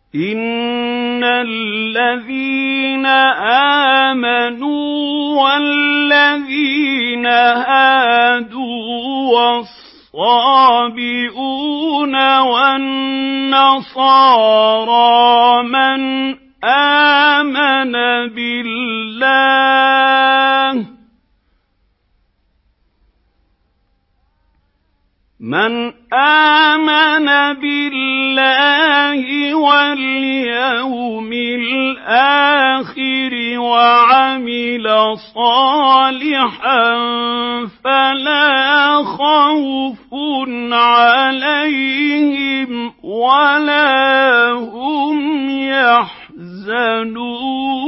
إِنَّ الَّذِينَ آمَنُوا وَالَّذِينَ هَادُوا وَالصَّابِئُونَ وَالنَّصَارَىٰ من آمن بالله وَالْيَوْمِ الْآخِرِ وَعَمِلَ صَالِحًا فَلَا خَوْفٌ عَلَيْهِمْ وَلَا هُمْ يَحْزَنُونَ